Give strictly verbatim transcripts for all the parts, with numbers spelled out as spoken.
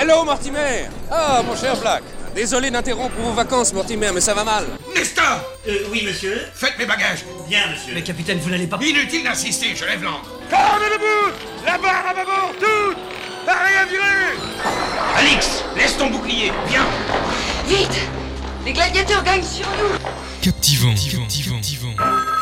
Hello, Mortimer! Ah, mon cher Black. Désolé d'interrompre vos vacances, Mortimer, mais ça va mal. Nestor! Euh, oui, monsieur? Faites mes bagages. Bien, monsieur. Mais capitaine, vous n'allez pas... Inutile d'insister, je lève l'ancre. Corne debout! La barre à bâbord, toute! Pareil à virer! Alix, laisse ton bouclier, viens! Vite! Les gladiateurs gagnent sur nous! Captivant, captivant, captivant.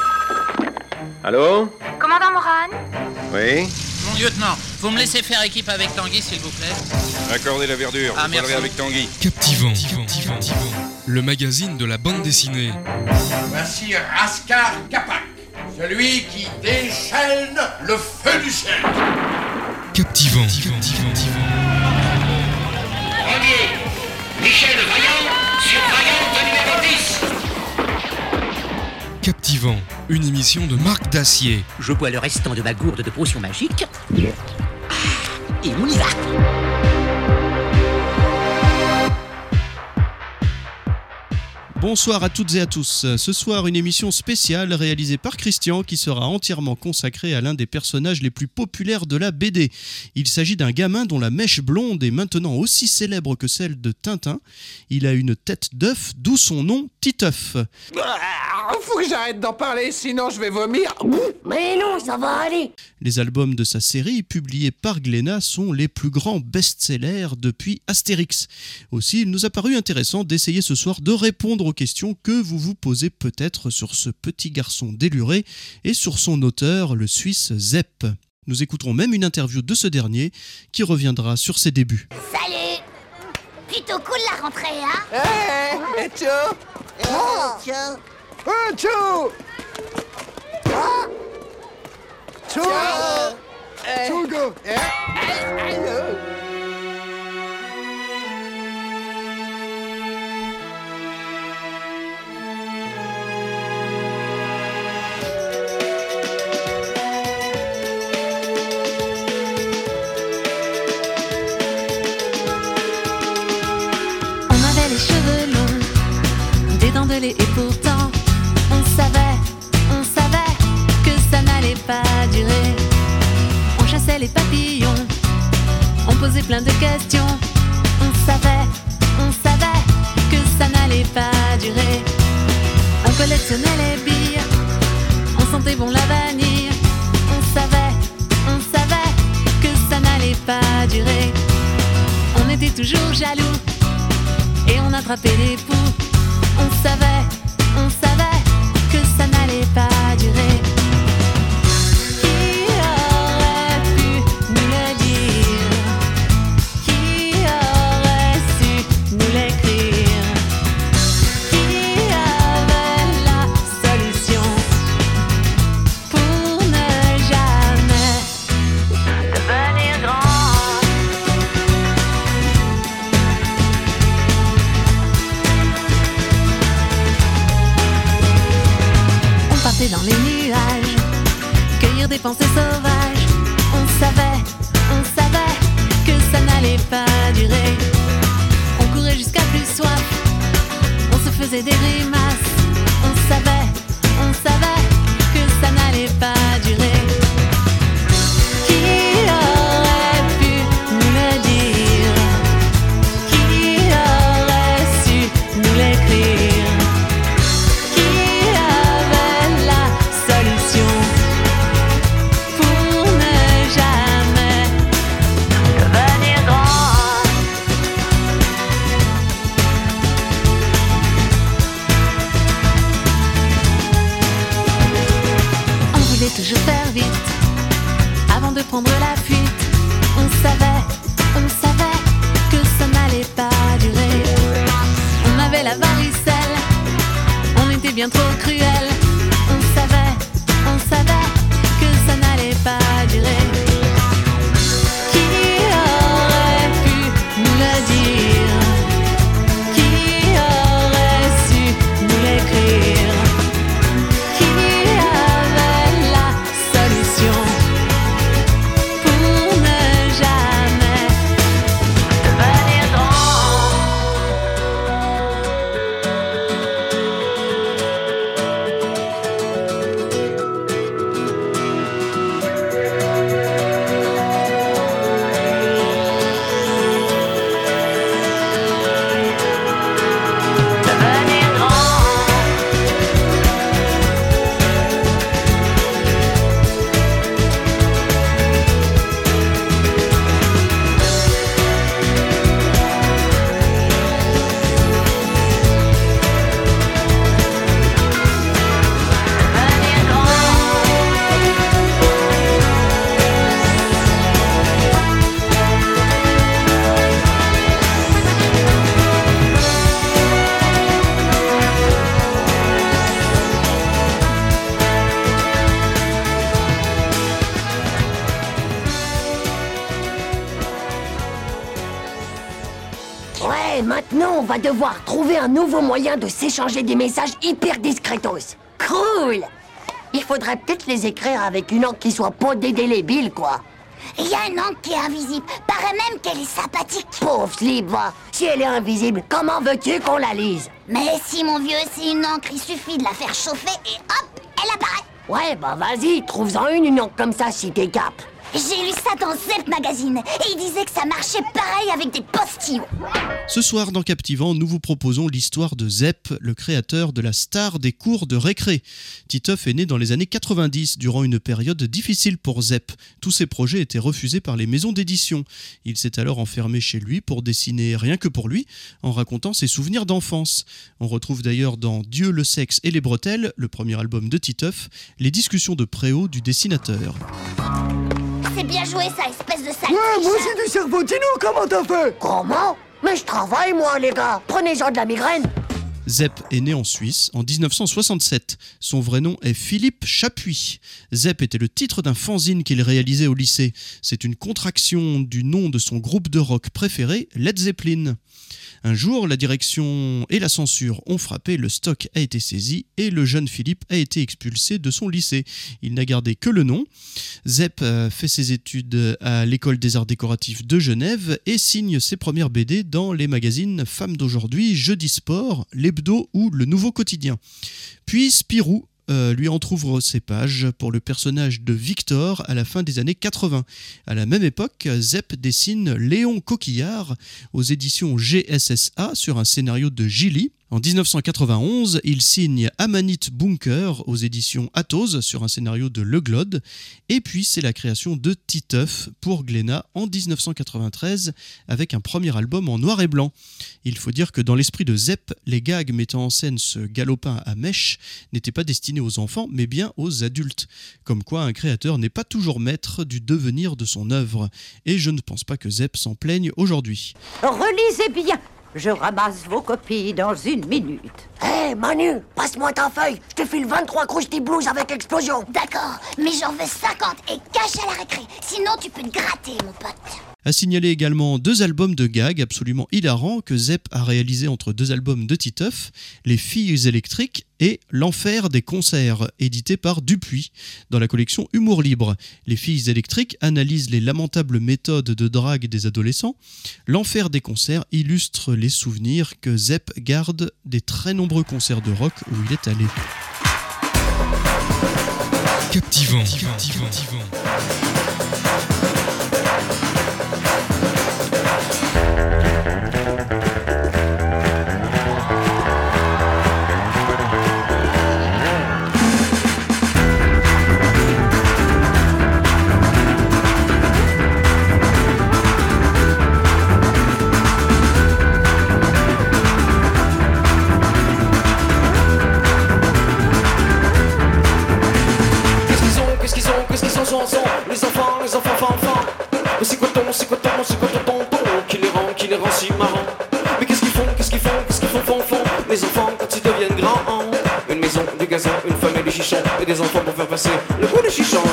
Allô? Commandant Moran? Oui? Mon lieutenant, vous me laissez faire équipe avec Tanguy, s'il vous plaît? Accordez la verdure, ah, vous parlerez avec Tanguy. Captivant, captivant, captivant. Le magazine de la bande dessinée. Voici Raskar Kapak, celui qui déchaîne le feu du ciel. Captivant, captivant, captivant. Premier, Michel Vaillant, surveillant de numéro dix. Captivant, une émission de Marc Dacier. Je bois le restant de ma gourde de potion magique. Ah, et on y va. Bonsoir à toutes et à tous. Ce soir, une émission spéciale réalisée par Christian qui sera entièrement consacrée à l'un des personnages les plus populaires de la B D. Il s'agit d'un gamin dont la mèche blonde est maintenant aussi célèbre que celle de Tintin. Il a une tête d'œuf, d'où son nom Titeuf. Ah, faut que j'arrête d'en parler, sinon je vais vomir. Mais non, ça va aller. Les albums de sa série, publiés par Glénat, sont les plus grands best-sellers depuis Astérix. Aussi, il nous a paru intéressant d'essayer ce soir de répondre aux questions que vous vous posez peut-être sur ce petit garçon déluré et sur son auteur, le Suisse Zepp. Nous écouterons même une interview de ce dernier qui reviendra sur ses débuts. Salut! Plutôt cool la rentrée, hein? Hé, hey, hey, Tcho! Oh, tiens! Oh, Tcho! Oh! Tcho! Tcho, go! Et pourtant, on savait, on savait que ça n'allait pas durer. On chassait les papillons, on posait plein de questions. On savait, on savait que ça n'allait pas durer. On collectionnait les billes, on sentait bon la vanille. On savait, on savait que ça n'allait pas durer. On était toujours jaloux et on attrapait les poux. On savait, on savait que ça n'allait pas durer. Qui aurait pu nous le dire? Qui aurait su nous l'écrire? Qui avait la solution pour ne jamais devenir grand? Dans les nuages, cueillir des pensées sauvages. On savait, on savait que ça n'allait pas durer. On courait jusqu'à plus soif, on se faisait des grimaces. On savait, on savait que ça n'allait pas durer. Qui aurait pu nous le dire? Qui aurait su nous l'écrire? Toujours faire vite, avant de prendre la fuite. On savait, on savait que ça n'allait pas durer. On avait la varicelle, on était bien trop cruel. On savait, on savait que ça n'allait pas durer. Qui aurait pu nous le dire? Qui aurait su nous l'écrire? Et maintenant, on va devoir trouver un nouveau moyen de s'échanger des messages hyper discretos. Cool! Il faudrait peut-être les écrire avec une encre qui soit pas dédélébile, quoi. Il y a une encre qui est invisible. Paraît même qu'elle est sympathique. Pauvre slip, va. Si elle est invisible, comment veux-tu qu'on la lise? Mais si, mon vieux, c'est une encre, il suffit de la faire chauffer et hop, elle apparaît. Ouais, bah vas-y, trouve-en une, une encre comme ça, si t'es cap. J'ai lu ça dans Zep Magazine, et il disait que ça marchait pareil avec des postillons. Ce soir dans Captivant, nous vous proposons l'histoire de Zep, le créateur de la star des cours de récré. Titeuf est né dans les années quatre-vingt-dix, durant une période difficile pour Zep. Tous ses projets étaient refusés par les maisons d'édition. Il s'est alors enfermé chez lui pour dessiner rien que pour lui, en racontant ses souvenirs d'enfance. On retrouve d'ailleurs dans Dieu, le sexe et les bretelles, le premier album de Titeuf, les discussions de préau du dessinateur. C'est bien joué, ça, espèce de sale. Ouais, moi aussi du cerveau-tino, comment t'as fait? Comment? Mais je travaille, moi, les gars. Prenez-en de la migraine. Zep est né en Suisse en dix-neuf cent soixante-sept. Son vrai nom est Philippe Chapuis. Zep était le titre d'un fanzine qu'il réalisait au lycée. C'est une contraction du nom de son groupe de rock préféré, Led Zeppelin. Un jour, la direction et la censure ont frappé, le stock a été saisi et le jeune Philippe a été expulsé de son lycée. Il n'a gardé que le nom. Zep fait ses études à l'École des Arts Décoratifs de Genève et signe ses premières B D dans les magazines Femmes d'aujourd'hui, Jeudi Sport, l'Hebdo ou Le Nouveau Quotidien. Puis Spirou Euh, lui entrouvre ses pages pour le personnage de Victor à la fin des années quatre-vingts. À la même époque, Zep dessine Léon Coquillard aux éditions G S S A sur un scénario de Gilly. En dix-neuf cent quatre-vingt-onze, il signe Amanite Bunker aux éditions Athos sur un scénario de Le Glode. Et puis c'est la création de Titeuf pour Glénat en dix-neuf cent quatre-vingt-treize avec un premier album en noir et blanc. Il faut dire que dans l'esprit de Zep, les gags mettant en scène ce galopin à mèche n'étaient pas destinés aux enfants mais bien aux adultes. Comme quoi un créateur n'est pas toujours maître du devenir de son œuvre. Et je ne pense pas que Zep s'en plaigne aujourd'hui. Relisez bien. Je ramasse vos copies dans une minute. Hé, hey, Manu, passe-moi ta feuille. Je te file vingt-trois Krusty Blues avec explosion. D'accord, mais j'en veux cinquante et cache à la récré. Sinon, tu peux te gratter, mon pote. A signaler également deux albums de gags absolument hilarants que Zep a réalisés entre deux albums de Titeuf, Les Filles électriques et L'Enfer des concerts, édité par Dupuis, dans la collection Humour libre. Les Filles électriques analysent les lamentables méthodes de drague des adolescents. L'Enfer des concerts illustre les souvenirs que Zep garde des très nombreux concerts de rock où il est allé. Captivant. Captivant. Captivant. Les enfants, les enfants, enfants, enfants. Mais c'est quoi ton, c'est quoi ton, c'est quoi ton tonton qui les rend, qui les rend si marrants? Mais qu'est-ce qu'ils font, qu'est-ce qu'ils font, qu'est-ce qu'ils font, font, font les enfants quand ils deviennent grands? Une maison, du gazon, une femme et des chichons et des enfants pour faire passer le goût des chichons.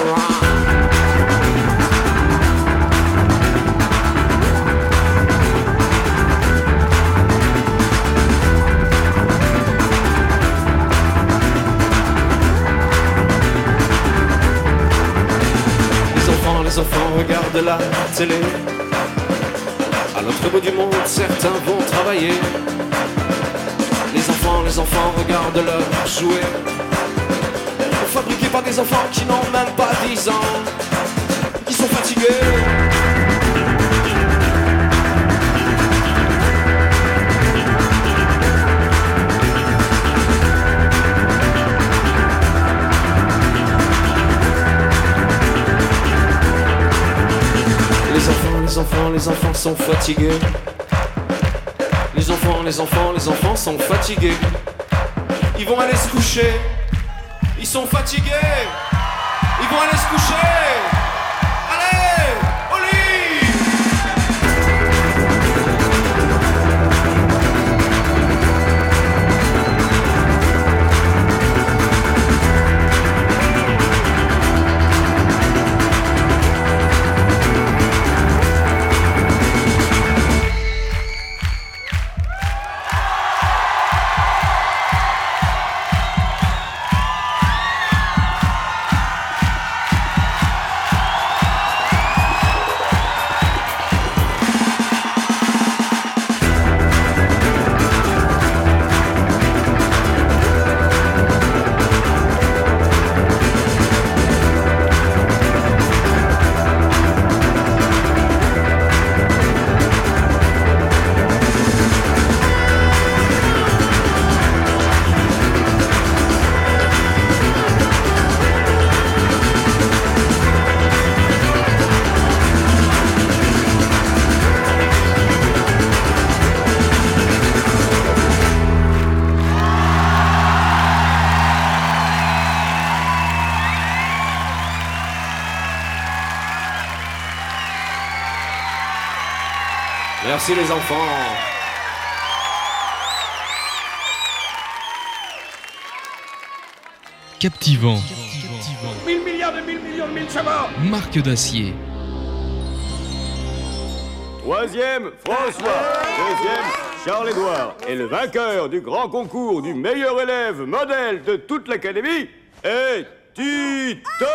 Les enfants regardent la télé. À l'autre bout du monde, certains vont travailler. Les enfants, les enfants regardent leurs jouets, fabriqués par des enfants qui n'ont même pas dix ans, qui sont fatigués. Les enfants, les enfants sont fatigués. Les enfants, les enfants, les enfants sont fatigués. Ils vont aller se coucher. Ils sont fatigués. Ils vont aller se coucher. Allez, au lit. Merci les enfants. Captivant. Mille milliards de mille millions de mille sabords. Marque d'acier. Troisième, François. Deuxième, Charles-Édouard. Et le vainqueur du grand concours du meilleur élève modèle de toute l'académie est Titeuf.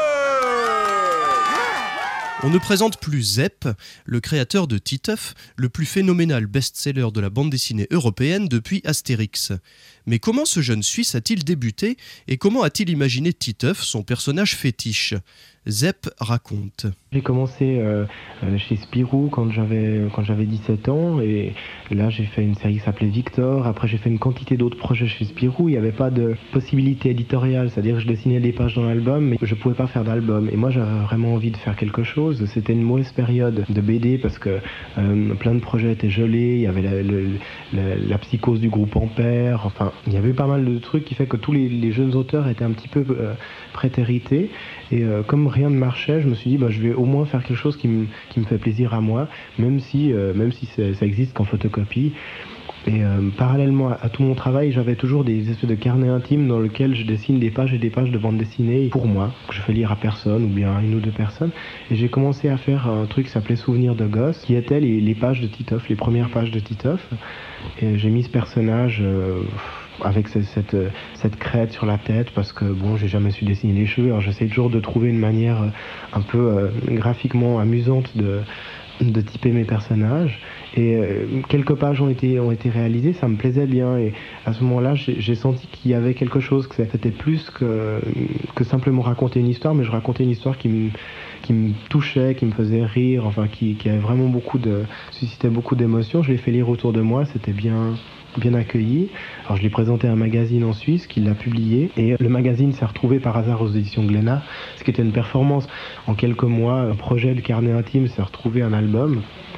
On ne présente plus Zep, le créateur de Titeuf, le plus phénoménal best-seller de la bande dessinée européenne depuis Astérix. Mais comment ce jeune Suisse a-t-il débuté et comment a-t-il imaginé Titeuf, son personnage fétiche ? Zep raconte. J'ai commencé euh, chez Spirou quand j'avais, quand j'avais dix-sept ans et là j'ai fait une série qui s'appelait Victor. Après j'ai fait une quantité d'autres projets chez Spirou. Il n'y avait pas de possibilité éditoriale, c'est-à-dire que je dessinais des pages dans l'album mais je ne pouvais pas faire d'album. Et moi j'avais vraiment envie de faire quelque chose. C'était une mauvaise période de B D parce que euh, plein de projets étaient gelés. Il y avait la, le, la, la psychose du groupe Ampère. Enfin, il y avait pas mal de trucs qui fait que tous les, les jeunes auteurs étaient un petit peu euh, prétérités. Et euh, comme rien ne marchait, je me suis dit bah, je vais au moins faire quelque chose qui me, qui me fait plaisir à moi, même si, euh, même si ça existe qu'en photocopie. Et euh, parallèlement à, à tout mon travail, j'avais toujours des espèces de carnets intimes dans lesquels je dessine des pages et des pages de bande dessinée pour moi, que je fais lire à personne ou bien à une ou deux personnes. Et j'ai commencé à faire un truc qui s'appelait Souvenirs de gosse, qui étaient les, les pages de Titeuf, les premières pages de Titeuf. Et j'ai mis ce personnage euh, avec cette, cette, cette crête sur la tête parce que bon, j'ai jamais su dessiner les cheveux. Alors j'essaie toujours de trouver une manière un peu euh, graphiquement amusante de de typer mes personnages et euh, quelques pages ont été, ont été réalisées, ça me plaisait bien et à ce moment-là j'ai, j'ai senti qu'il y avait quelque chose, que c'était plus que, que simplement raconter une histoire, mais je racontais une histoire qui me, qui me touchait, qui me faisait rire, enfin qui, qui avait vraiment beaucoup de, suscitait beaucoup d'émotions. Je l'ai fait lire autour de moi, c'était bien bien accueilli. Alors je l'ai présenté à un magazine en Suisse qui l'a publié et le magazine s'est retrouvé par hasard aux éditions Glénat, ce qui était une performance. En quelques mois, un projet de carnet intime s'est retrouvé un album.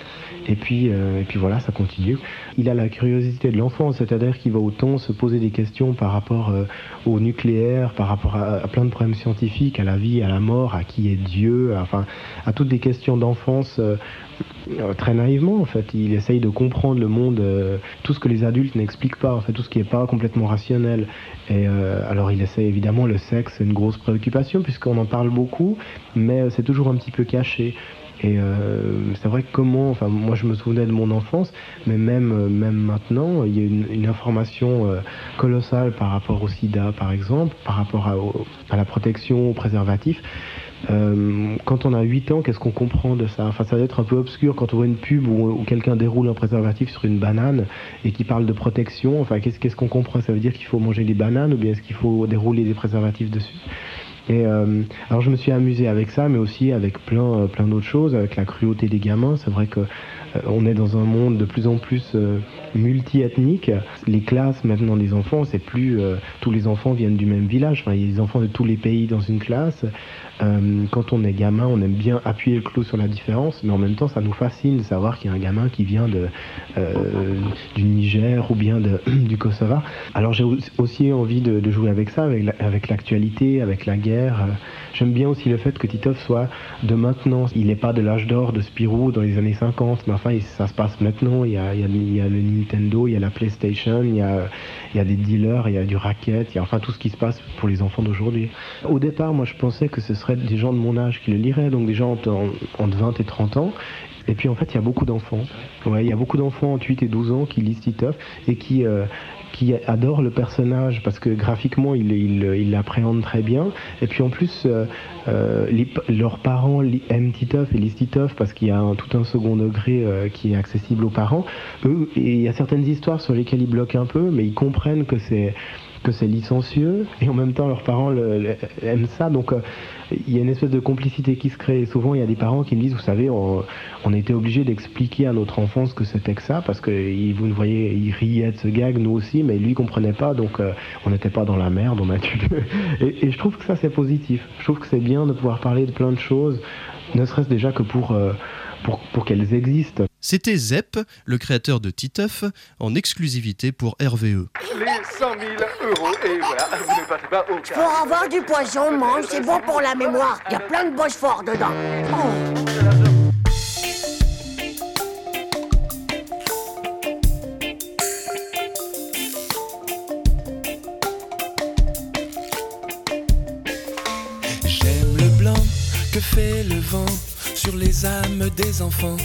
Et puis, euh, et puis voilà, ça continue. Il a la curiosité de l'enfant, c'est-à-dire qu'il va autant se poser des questions par rapport euh, au nucléaire, par rapport à, à plein de problèmes scientifiques, à la vie, à la mort, à qui est Dieu, à, enfin, à toutes des questions d'enfance euh, euh, très naïvement. En fait, il essaye de comprendre le monde, euh, tout ce que les adultes n'expliquent pas, en fait, tout ce qui n'est pas complètement rationnel. Et euh, alors, il essaie évidemment, le sexe, c'est une grosse préoccupation puisqu'on en parle beaucoup, mais c'est toujours un petit peu caché. Et euh, c'est vrai que comment, enfin moi je me souvenais de mon enfance, mais même, euh, même maintenant, il y a une, une information euh, colossale par rapport au sida par exemple, par rapport à, au, à la protection, au préservatif. Euh, quand on a huit ans, qu'est-ce qu'on comprend de ça ? Enfin, ça va être un peu obscur quand on voit une pub où, où quelqu'un déroule un préservatif sur une banane et qui parle de protection. Enfin, qu'est-ce, qu'est-ce qu'on comprend ? Ça veut dire qu'il faut manger des bananes ou bien est-ce qu'il faut dérouler des préservatifs dessus ? Et euh, alors je me suis amusé avec ça, mais aussi avec plein, euh, plein d'autres choses, avec la cruauté des gamins. C'est vrai que euh, on est dans un monde de plus en plus euh, multi-ethnique. Les classes maintenant des enfants, c'est plus euh, tous les enfants viennent du même village. Enfin, il y a des enfants de tous les pays dans une classe. Euh, quand on est gamin, on aime bien appuyer le clou sur la différence, mais en même temps, ça nous fascine de savoir qu'il y a un gamin qui vient de, euh, du Niger ou bien de, du Kosovo. Alors j'ai aussi envie de, de jouer avec ça, avec, la, avec l'actualité, avec la guerre. J'aime bien aussi le fait que Titeuf soit de maintenant. Il n'est pas de l'âge d'or de Spirou dans les années cinquante, mais enfin, ça se passe maintenant. Il y a, il y a, il y a le Nintendo, il y a la PlayStation, il y a, il y a des dealers, il y a du racket, il y a enfin tout ce qui se passe pour les enfants d'aujourd'hui. Au départ, moi, je pensais que ce serait des gens de mon âge qui le liraient, donc des gens entre, entre vingt et trente ans. Et puis en fait, il y a beaucoup d'enfants. Ouais, il y a beaucoup d'enfants entre huit et douze ans qui lisent Titeuf et qui, euh, qui adorent le personnage parce que graphiquement, ils il, il l'appréhendent très bien. Et puis en plus, euh, euh, les, leurs parents aiment Titeuf et lisent Titeuf parce qu'il y a un, tout un second degré euh, qui est accessible aux parents. Eux, et il y a certaines histoires sur lesquelles ils bloquent un peu, mais ils comprennent que c'est que c'est licencieux et en même temps leurs parents le, le, aiment ça, donc euh, il y a une espèce de complicité qui se crée. Et souvent il y a des parents qui me disent, vous savez, on, on était obligé d'expliquer à notre enfant ce que c'était que ça parce que il, vous ne voyez, il riait de ce gag, nous aussi, mais lui il comprenait pas, donc euh, on n'était pas dans la merde, on a tué. Et, et je trouve que ça c'est positif, je trouve que c'est bien de pouvoir parler de plein de choses, ne serait-ce déjà que pour euh, Pour, pour qu'elles existent. C'était Zep, le créateur de Titeuf, en exclusivité pour R V E. Les cent mille euros, et voilà, vous ne partez pas au cas. Pour avoir du poisson, mange, c'est bon pour la mémoire. Il y a plein de boches forts dedans. Oh. le vent sur les âmes des enfants.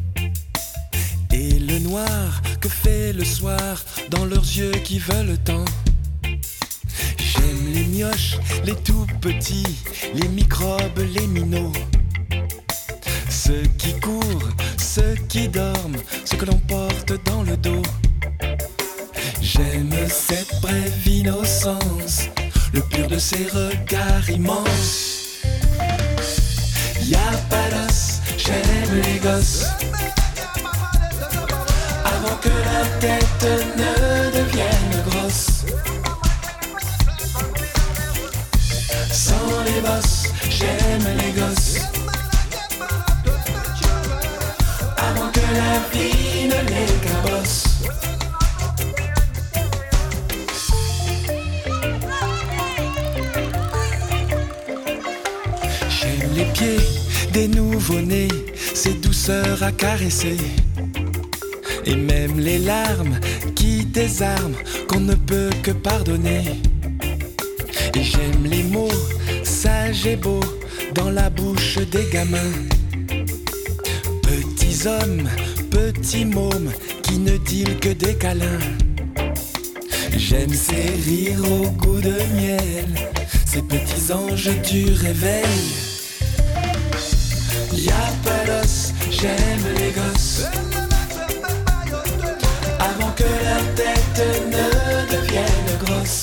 Et le noir que fait le soir dans leurs yeux qui veulent tant. J'aime les mioches, les tout petits, les microbes, les minots. Ceux qui courent, ceux qui dorment, ceux que l'on porte dans le dos. J'aime cette brève innocence, le pur de ses regards immenses. Y'a pas d'os, j'aime les gosses. Avant que la tête ne devienne grosse. Sans les bosses, j'aime les gosses. Avant que la vie ne les cabosse. J'aime les pieds des nouveau-nés, ces douceurs à caresser. Et même les larmes qui désarment, qu'on ne peut que pardonner. Et j'aime les mots sages et beaux dans la bouche des gamins. Petits hommes, petits mômes qui ne disent que des câlins. J'aime ces rires au goût de miel, ces petits anges du réveil. Y'a pas d'os, j'aime les gosses. Avant que leur tête ne devienne grosse.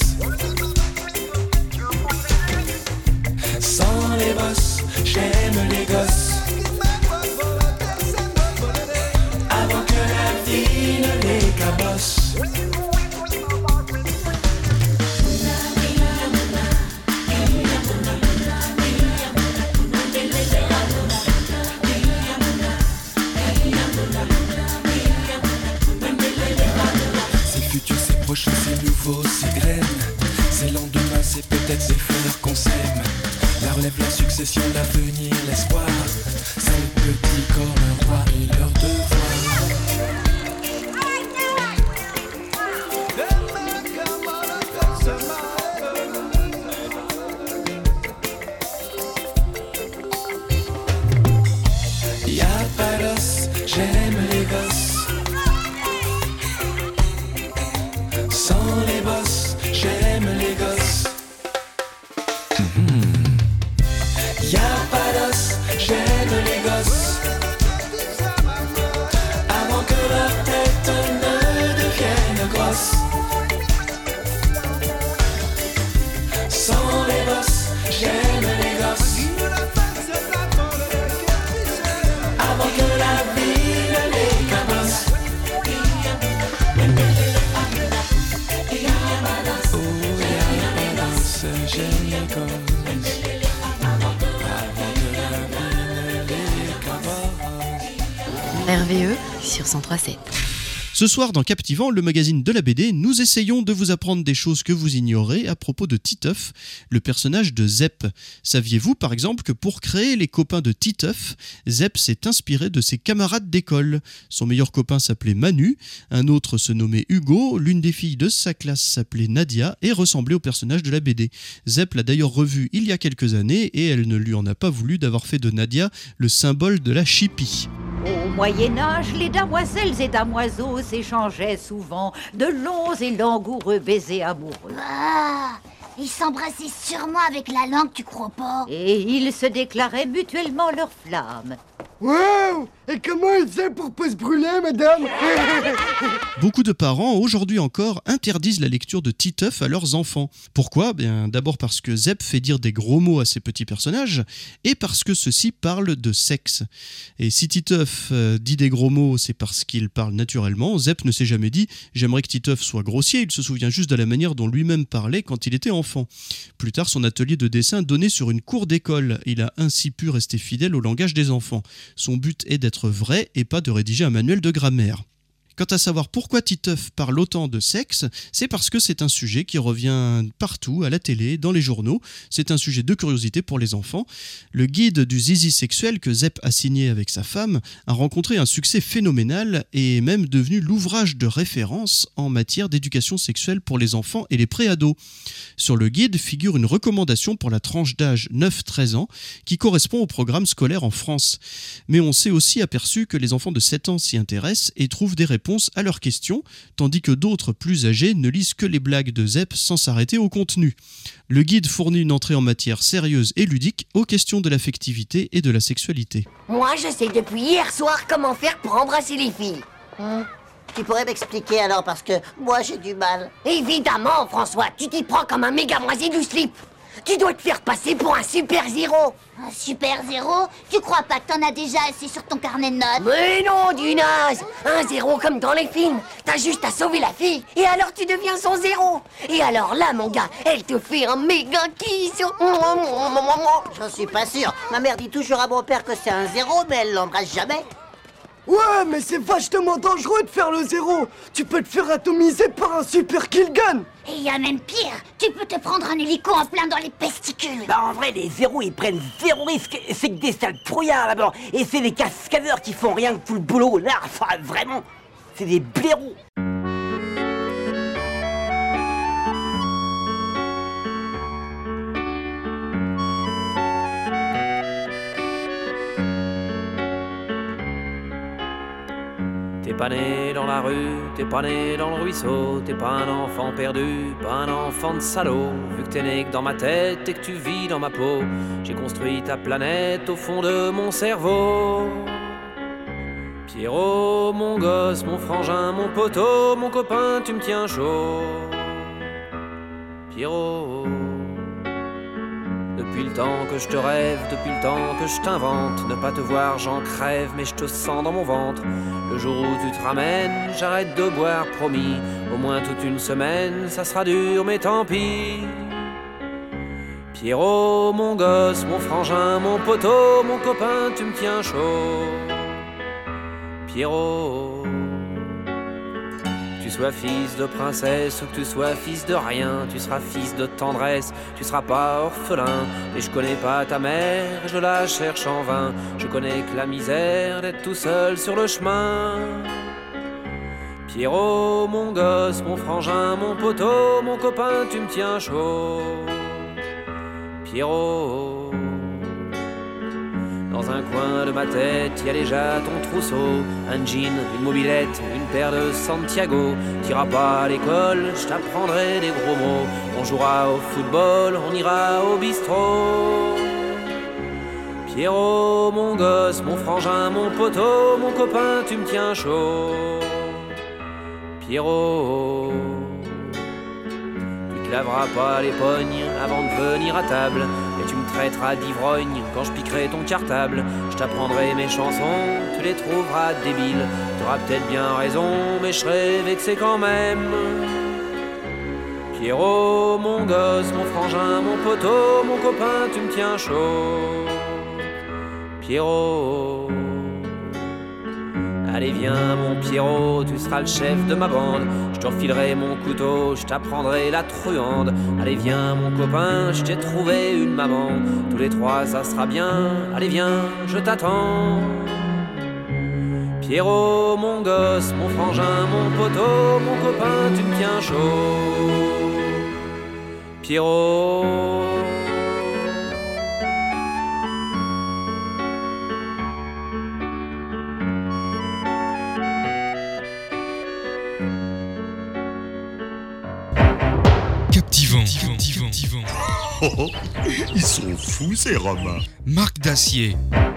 Sans les bosses, j'aime les gosses. Avant que la vie ne les cabosse. C'est nouveau, c'est graines, c'est lendemain, c'est peut-être ces fleurs qu'on sème. La relève, la succession, l'avenir, l'espoir. C'est le petit corps, leur droit et leur devoir. Y'a pas d'os, j'aime les gosses. Sans les bosses, j'aime les gosses. Mm-hmm. Y'a pas d'os, j'aime les gosses. Avant que leur tête ne devienne grosse. Sans les bosses, j'aime les gosses. Avant que la vie ne les cabosse. J'aime les gosses. Avant que la vie ne les cabosse. R V E sur cent trois sept. Ce soir, dans Captivant, le magazine de la B D, nous essayons de vous apprendre des choses que vous ignorez à propos de Titeuf, le personnage de Zep. Saviez-vous, par exemple, que pour créer les copains de Titeuf, Zep s'est inspiré de ses camarades d'école. Son meilleur copain s'appelait Manu, un autre se nommait Hugo, l'une des filles de sa classe s'appelait Nadia et ressemblait au personnage de la B D. Zep l'a d'ailleurs revu il y a quelques années et elle ne lui en a pas voulu d'avoir fait de Nadia le symbole de la chipie. Au Moyen-Âge, les damoiselles et damoiseaux s'échangeaient souvent de longs et langoureux baisers amoureux. Ah, ils s'embrassaient sûrement avec la langue, tu crois pas? Et ils se déclaraient mutuellement leur flamme. Wow! Et comment elle fait pour pas se brûler, madame? Beaucoup de parents, aujourd'hui encore, interdisent la lecture de Titeuf à leurs enfants. Pourquoi? Bien, d'abord parce que Zep fait dire des gros mots à ses petits personnages, et parce que ceux-ci parlent de sexe. Et si Titeuf euh, dit des gros mots, c'est parce qu'il parle naturellement. Zep ne s'est jamais dit « j'aimerais que Titeuf soit grossier », il se souvient juste de la manière dont lui-même parlait quand il était enfant. Plus tard, son atelier de dessin donnait sur une cour d'école. Il a ainsi pu rester fidèle au langage des enfants. Son but est d'être vrai et pas de rédiger un manuel de grammaire. Quant à savoir pourquoi Titeuf parle autant de sexe, c'est parce que c'est un sujet qui revient partout, à la télé, dans les journaux. C'est un sujet de curiosité pour les enfants. Le guide du zizi sexuel que Zep a signé avec sa femme a rencontré un succès phénoménal et est même devenu l'ouvrage de référence en matière d'éducation sexuelle pour les enfants et les pré-ados. Sur le guide figure une recommandation pour la tranche d'âge neuf treize ans qui correspond au programme scolaire en France. Mais on s'est aussi aperçu que les enfants de sept ans s'y intéressent et trouvent des réponses à leurs questions, tandis que d'autres plus âgés ne lisent que les blagues de Zep sans s'arrêter au contenu. Le guide fournit une entrée en matière sérieuse et ludique aux questions de l'affectivité et de la sexualité. Moi, je sais depuis hier soir comment faire pour embrasser les filles. Hum. Tu pourrais m'expliquer alors, parce que moi j'ai du mal. Évidemment, François, tu t'y prends comme un méga moisi du slip. Tu dois te faire passer pour un super zéro. Un super zéro? Tu crois pas que t'en as déjà assez sur ton carnet de notes? Mais non, du naze. Un zéro comme dans les films. T'as juste à sauver la fille, et alors tu deviens son zéro. Et alors là, mon gars, elle te fait un méga kiss. J'en suis pas sûr. Ma mère dit toujours à mon père que c'est un zéro, mais elle l'embrasse jamais. Ouais, mais c'est vachement dangereux de faire le zéro. Tu peux te faire atomiser par un super killgun. Et il y a même pire, tu peux te prendre un hélico en plein dans les pesticules. Bah en vrai, les zéros, ils prennent zéro risque. C'est que des sales trouillards là-bas. Et c'est des cascadeurs qui font rien que tout le boulot. Là, enfin, vraiment, c'est des blaireaux. T'es pas né dans la rue, t'es pas né dans le ruisseau, t'es pas un enfant perdu, pas un enfant de salaud. Vu que t'es né que dans ma tête et que tu vis dans ma peau, j'ai construit ta planète au fond de mon cerveau. Pierrot, mon gosse, mon frangin, mon poteau, mon copain, tu me tiens chaud. Pierrot, depuis le temps que je te rêve, depuis le temps que je t'invente, ne pas te voir j'en crève, mais je te sens dans mon ventre. Le jour où tu te ramènes, j'arrête de boire, promis. Au moins toute une semaine, ça sera dur, mais tant pis. Pierrot, mon gosse, mon frangin, mon poteau, mon copain, tu me tiens chaud. Pierrot, que tu sois fils de princesse ou que tu sois fils de rien, tu seras fils de tendresse, tu seras pas orphelin. Et je connais pas ta mère, je la cherche en vain. Je connais que la misère d'être tout seul sur le chemin. Pierrot, mon gosse, mon frangin, mon poteau, mon copain, tu me tiens chaud. Pierrot, dans un coin de ma tête, y a déjà ton trousseau. Un jean, une mobilette, une paire de Santiago. T'iras pas à l'école, je t'apprendrai des gros mots. On jouera au football, on ira au bistrot. Pierrot, mon gosse, mon frangin, mon poteau, mon copain, tu me tiens chaud. Pierrot, tu te laveras pas les pognes avant de venir à table. Et tu me traiteras d'ivrogne quand je piquerai ton cartable. Je t'apprendrai mes chansons, tu les trouveras débiles. T'auras peut-être bien raison, mais je serai vexé quand même. Pierrot, mon gosse, mon frangin, mon poteau, mon copain, tu me tiens chaud. Pierrot, allez viens mon Pierrot, tu seras le chef de ma bande. Je te refilerai mon couteau, je t'apprendrai la truande. Allez viens mon copain, je t'ai trouvé une maman. Tous les trois ça sera bien, allez viens, je t'attends. Pierrot, mon gosse, mon frangin, mon poteau, mon copain, tu me tiens chaud. Pierrot, Captivant. Captivant. Captivant. Oh, oh, ils sont fous ces Romains. Marc Dacier.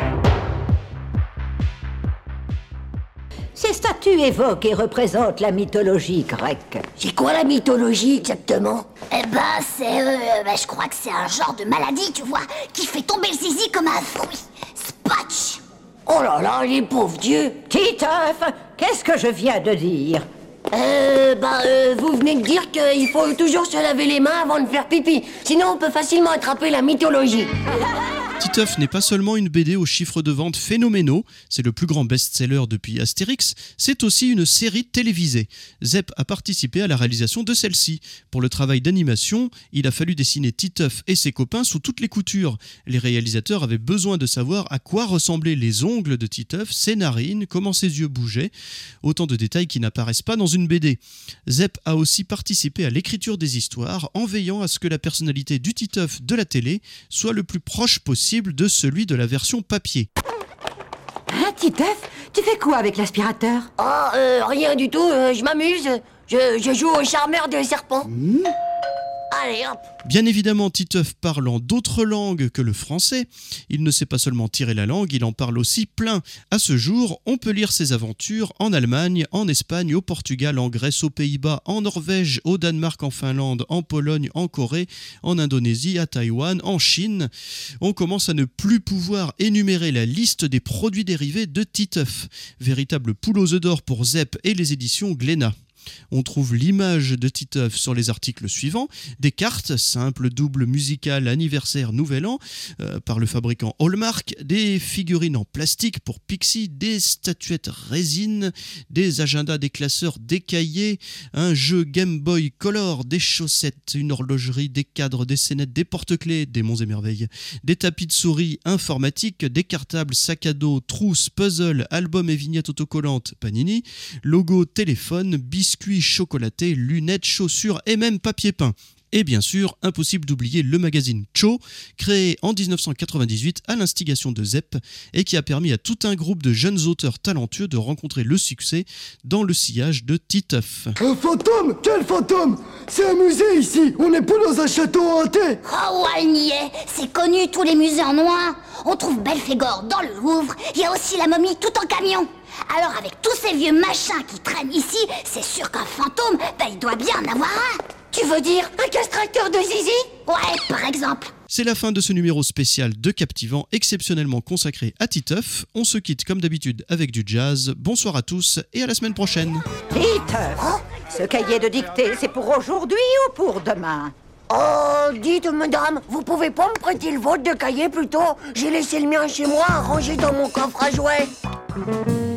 Ces statues évoquent et représentent la mythologie grecque. C'est quoi la mythologie exactement? Eh ben, c'est... Euh, ben, je crois que c'est un genre de maladie, tu vois, qui fait tomber le zizi comme un fruit. Spatch. Oh là là, les pauvres dieux. Titeuf, qu'est-ce que je viens de dire? Euh, bah, euh, vous venez de dire qu'il faut toujours se laver les mains avant de faire pipi. Sinon, on peut facilement attraper la mythologie. Titeuf n'est pas seulement une B D aux chiffres de vente phénoménaux, c'est le plus grand best-seller depuis Astérix, c'est aussi une série télévisée. Zep a participé à la réalisation de celle-ci. Pour le travail d'animation, il a fallu dessiner Titeuf et ses copains sous toutes les coutures. Les réalisateurs avaient besoin de savoir à quoi ressemblaient les ongles de Titeuf, ses narines, comment ses yeux bougeaient, autant de détails qui n'apparaissent pas dans une B D. Zep a aussi participé à l'écriture des histoires en veillant à ce que la personnalité du Titeuf de la télé soit le plus proche possible de celui de la version papier. Hein, Titeuf, tu fais quoi avec l'aspirateur? Oh, euh, rien du tout, euh, je m'amuse. Je, je joue au charmeur de serpent. Mmh. Allez, hop. Bien évidemment, Titeuf parle en d'autres langues que le français. Il ne sait pas seulement tirer la langue, il en parle aussi plein. À ce jour, on peut lire ses aventures en Allemagne, en Espagne, au Portugal, en Grèce, aux Pays-Bas, en Norvège, au Danemark, en Finlande, en Pologne, en Corée, en Indonésie, à Taïwan, en Chine. On commence à ne plus pouvoir énumérer la liste des produits dérivés de Titeuf. Véritable poule aux œufs d'or pour Zep et les éditions Glénat. On trouve l'image de Titeuf sur les articles suivants, des cartes, simples, doubles, musicales, anniversaire, nouvel an, euh, par le fabricant Hallmark, des figurines en plastique pour Pixie, des statuettes résine, des agendas, des classeurs, des cahiers, un jeu Game Boy Color, des chaussettes, une horlogerie, des cadres, des scénettes, des porte-clés, des monts et merveilles, des tapis de souris informatiques, des cartables, sacs à dos, trousses, puzzles, albums et vignettes autocollantes, Panini, logo, téléphone, biscuits, chocolaté, lunettes, chaussures et même papier peint. Et bien sûr, impossible d'oublier le magazine Cho, créé en dix-neuf cent quatre-vingt-dix-huit à l'instigation de Zep et qui a permis à tout un groupe de jeunes auteurs talentueux de rencontrer le succès dans le sillage de Titeuf. Un fantôme? Quel fantôme? C'est un musée ici, on n'est pas dans un château hanté. Oh ouais, elle n'y est, c'est connu, tous les musées en ont. On trouve Belphégor dans le Louvre, il y a aussi la momie tout en camion. Alors avec tous ces vieux machins qui traînent ici, c'est sûr qu'un fantôme, ben il doit bien en avoir un. Tu veux dire un castrateur de zizi? Ouais, par exemple. C'est la fin de ce numéro spécial de Captivant, exceptionnellement consacré à Titeuf. On se quitte comme d'habitude avec du jazz. Bonsoir à tous et à la semaine prochaine. Titeuf, oh, ce cahier de dictée, c'est pour aujourd'hui ou pour demain? Oh, dites, madame, vous pouvez pas me prêter le vôtre de cahier plutôt? J'ai laissé le mien chez moi, rangé dans mon coffre à jouets.